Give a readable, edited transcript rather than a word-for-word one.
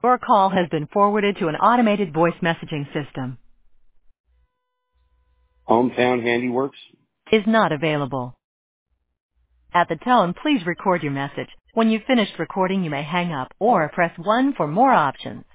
Your call has been forwarded to an automated voice messaging system. Hometown Handiworks. Is not available. At the tone, please record your message. When you've finished recording, you may hang up or press 1 for more options.